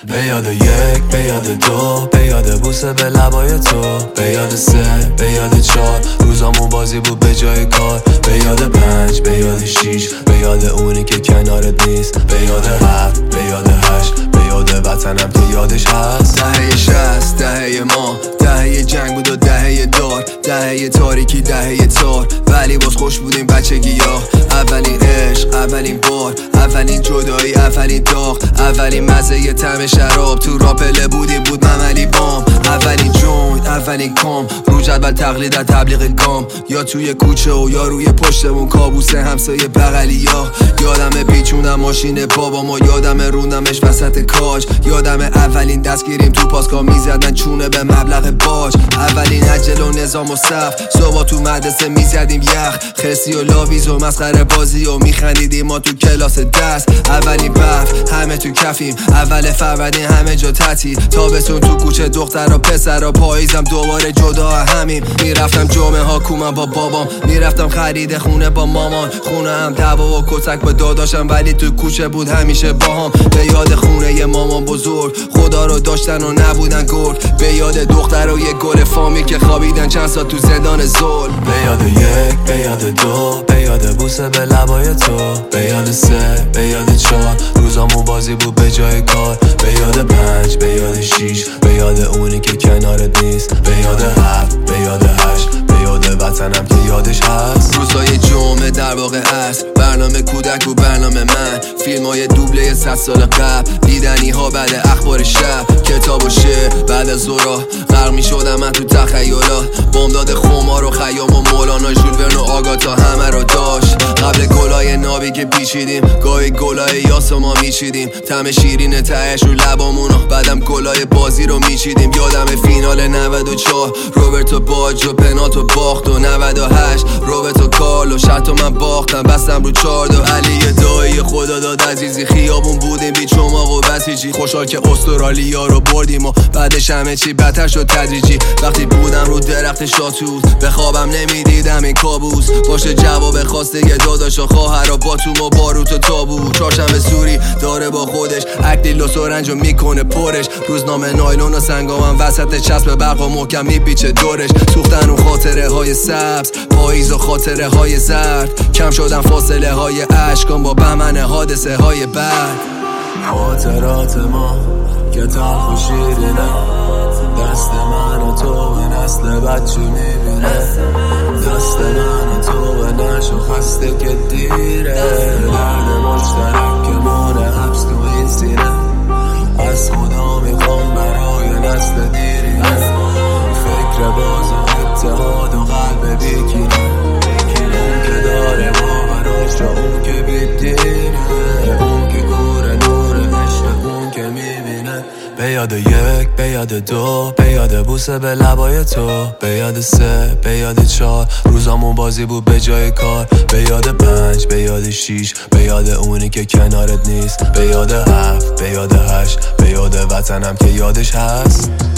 به یاد یک، به یاد دو، به یاد بوسه به لبای تو، به یاد سه، به یاد چار، روزامون بازی بود به جای کار، به یاد پنج، به یاد شیش، به یاد اونی که کنارت نیست، به یاد هفت، به یاد هشت، به یاد وطنم که یادش هست. دهه 60، دهه ما، دهه جنگ بود و دهه دار، دهه تاریکی، دهه تار، ولی باز خوش بودیم بچگی ها. اولین عشق، اولین بار، اولین جدایی، اولین داغ، اولین مزه طعم شراب، تو راپله بودیم بود مملی بام، اولین جوینت، اولین کام، رو جدول تقلید از تبلیغ گام، یا توی کوچه و یا روی پشتمون کابوس همسایه بغلی ها. یادم پیچونم ماشین بابامو، یادم روندمش وسط کاج، یادم اولین دستگیریم تو پاسکا میزدن چونه به مبلغ باج، اولین عجل و نظام و صف، صبح تو مدرسه میزدیم یخ، خرسی و لاویز و مسخره بازی و میخندیدیم ما تو کلاس دست، اولین برف همه تو کفیم، اول فروردین همه جا تعطیل، تابستون تو کوچه دختر و پسر و پاییزم دوباره جدا همیم. میرفتم جمعه ها کومم با بابام، میرفتم خرید خونه با مامان، خونه هم دعوا و کتک با داداشم، ولی تو کوچه بود همیشه باهام. به یاد خونه ی مامان بزرگ، خدا رو داشتن و نبودن گرگ، به یاد دختر و یه گل فامیل که خوابیدن چند سال تو زندان ظلم. به یاد یک، به یاد دو، به یاد بوسه به لبای تو، به یاد سه، به یاد چار، روزامون بازی بود به جای کار، به یاد پنج، به یاد شیش، به یاد اونی که کنارت نیست، به یاد هفت، به یاد هشت، به یاد وطنم که یادش هست. روزای جمعه در واقع است، برنامه کودک و برنامه من، فیلم های دوبله 100 سال قبل، دیدنی ها بعد اخبار شب، کتاب و شعر بعد از ظهر، غرق می شدم من تو تخیلات، بامداد خمار و خیام و مولانا، ژول ورن و آگاتا همه رو داشت. قبل گلای نابی که پیچیدیم، گاهی گلای یاس ما میچیدیم، طعم شیرین تهش رو لبامونو، بعدم گلای بازی رو میچیدیم. یادم فینال 94، روبرتو باجو پنالتو باخت، و 98 روبرتو کارلو شرطو من باختم، بستم رو چاردو، علی دایی خدا داد عزیزی، خیابون بودیم بی چماق و بسیجی، خوشحال که استرالیا رو بردیم و بعدش همه چی بدتر شد تدریجی. وقتی بودم رو درخت شاتوت، به خوابم نمیدیدم این کابوس، باشه جواب خواسته یه داداش و خواهر و باتوم و باروت و تابوت. چهارشنبه سوری داره با خودش اکلیل و سرنجو میکنه پرش، روزنامه نایلون و سنگامم وسط چسب برق و محکم میپیچه دورش، سوختن و خاطره های سبز، پاییز و خاطره های زرد، کم شدن فاصله های عشقم با بهمن حادثه های بعد. خاطرات ما که تلخ و شیرینه، دست من و تو به نسل بچه میبینه، دست من و تو به نشو خسته که دیره، درد مشترک که مونه حبس تو این سینه، از خدا میخوام برای نسل دیرینه، فکر باز و اتحاد و قلب بیکینه، اون که داره باوراش را اون که بیدینه، اون که گوره نور عشق اون که میبینه. به یاد یک، به یاد دو، به یاد بوسه به لبای تو، به یاد سه، به یاد چار، روزامون بازی بود به جای کار، به یاد پنج، به یاد شیش، به یاد اونی که کنارت نیست، به یاد هفت، به یاد هشت، به یاد وطنم که یادش هست.